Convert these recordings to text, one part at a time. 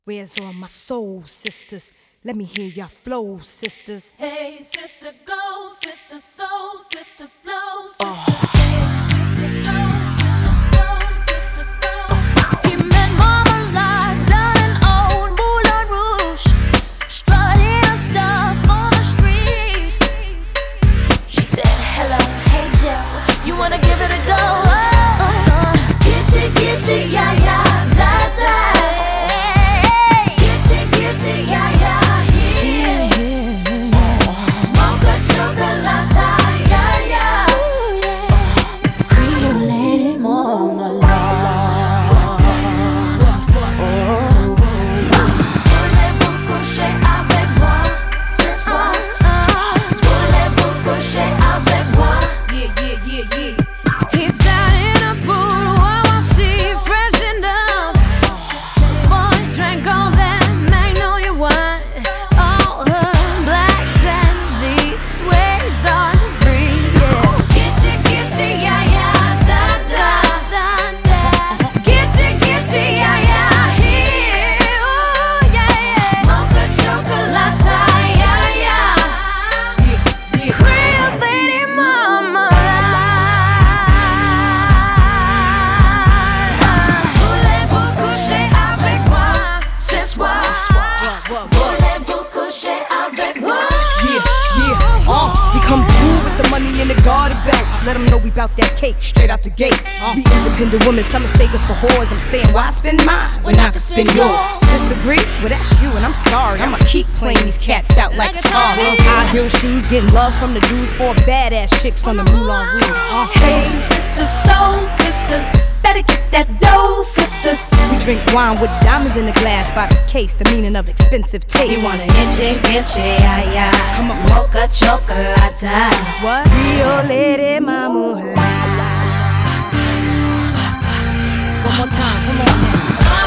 Where's all my soul sisters? Let me hear your flow, sisters. Hey, sister, go, sister, soul, sister, flow, sister. Hey, sister, go, sister, soul, sister, go. He met Mama Lot down in old Moulin Rouge, strutting her stuff on the street. She said, hello, hey, Jill, you wanna give it a go? Get you, yeah, yeah, da-da. In the garden backs, let them know we bout that cake straight out the gate. We independent women, some mistake us for whores. I'm saying, why spend mine when I can spend yours? Disagree? Well, that's you, and I'm sorry. I'ma keep playing these cats out like a car. High heel shoes, getting love from the dudes, for badass chicks from the Moulin Rouge. Hey, sisters, soul sisters, better get that dough, sisters. We drink wine with diamonds in the glass by the case, the meaning of expensive taste. You wanna itchy, yeah, yeah. Come on, mocha chocolate. What? Rio Lady Mama. One more time, come on now.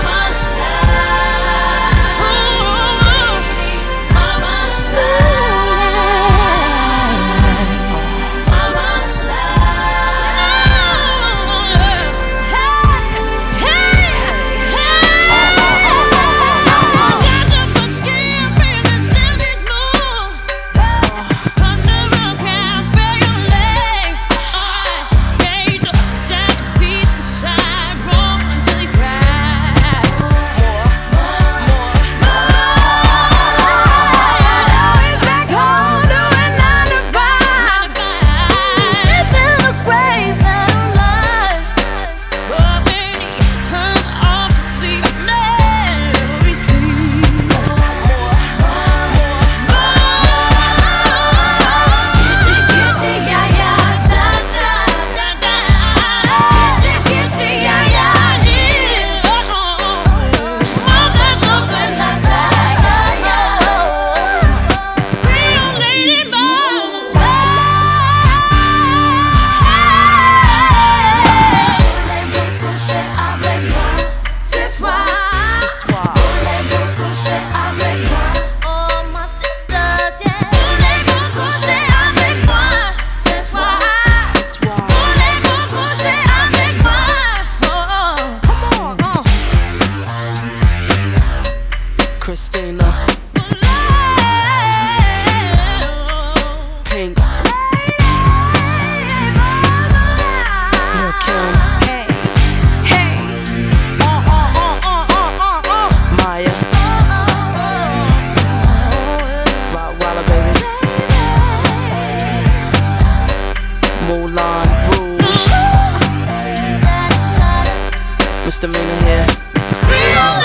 Christina, Pink, Lil' Kim, Maya, Rottweiler baby, Moulin Rouge, Misdemeanor here.